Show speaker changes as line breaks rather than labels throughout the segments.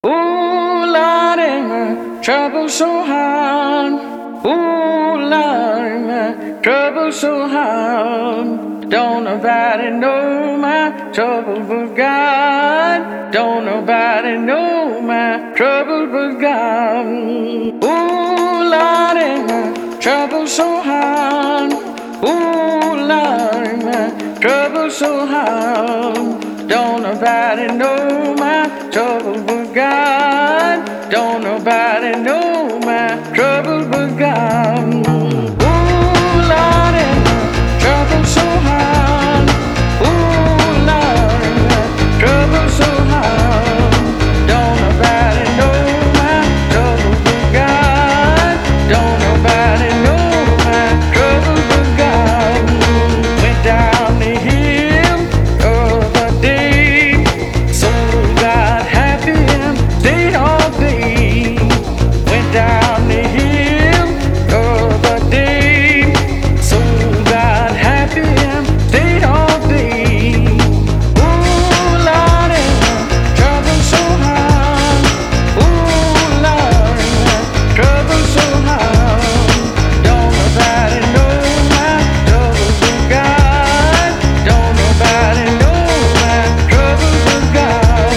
Ooh, Lordy, my trouble so hard. Ooh, Lordy, my trouble so hard. Don't nobody know my trouble but God. Don't nobody know my trouble but God. Ooh, Lordy, my trouble so hard. Ooh, Lordy, my trouble so hard. Don't nobody know my trouble but God. Don't nobody know my trouble but God. Ooh, Lordy, my trouble so hard. Ooh, Lordy, my trouble so hard. Don't nobody know my trouble but God. Don't nobody know my trouble but God. Went down the hill the other day, so got happy and stayed all day. Went down the hill the other day, so got happy and stayed all day. Ooh, Lordy, my trouble so hard. Ooh, Lordy, my trouble so hard. Don't nobody know my trouble but God. Don't nobody know my trouble but God.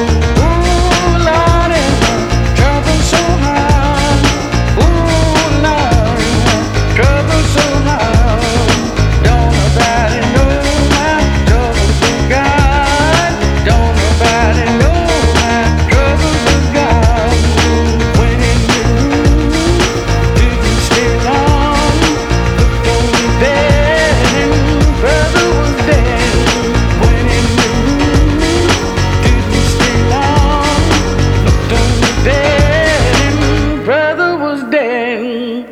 Ooh, Lordy, my trouble so hard. Ooh, Lordy, my trouble so hard. Don't nobody know my trouble but God. Don't nobody know my trouble but God. Went in the room, didn't stay long. Looked on the bed and brother was dead. Went in the room, didn't stay long. Looked on the bed and brother was dead.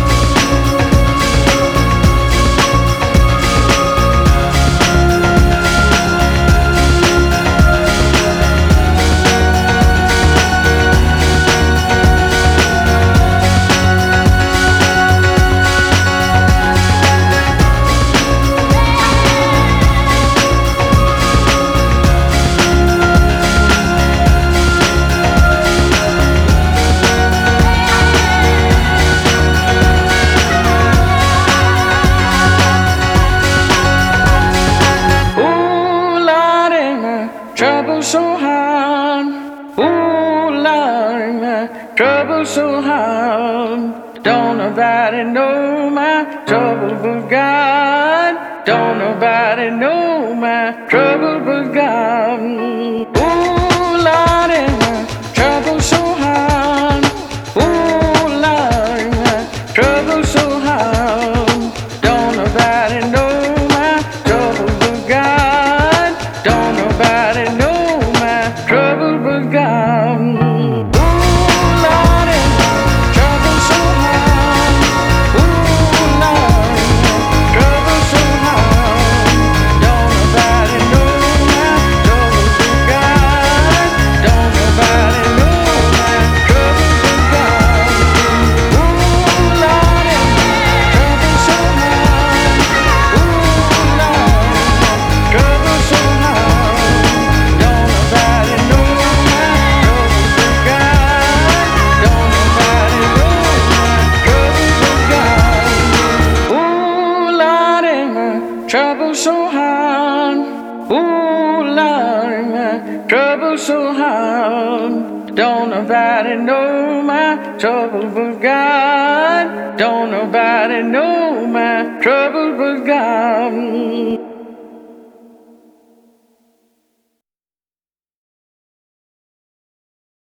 Ooh, Lordy, my trouble so hard. Ooh, Lordy, my trouble so hard. Don't nobody know my trouble but God. Don't nobody know my trouble but God. Ooh, Lordy, my trouble so hard. Ooh, Lordy, my trouble so hard. Don't nobody know my trouble but God. Don't nobody know my trouble but God. Ooh, Lordy, my trouble so hard. Ooh, Lordy, my trouble so hard. Don't nobody know my trouble but God. Don't nobody know my trouble but God. Ooh, Lordy, my trouble so hard. Ooh, Lordy, my trouble so hard. Don't nobody know my trouble but God. Don't nobody know my trouble but God. Ooh, Lordy, my trouble so hard. Ooh, Lordy, my trouble so hard. Don't nobody know my trouble but God. Don't nobody know my trouble but God.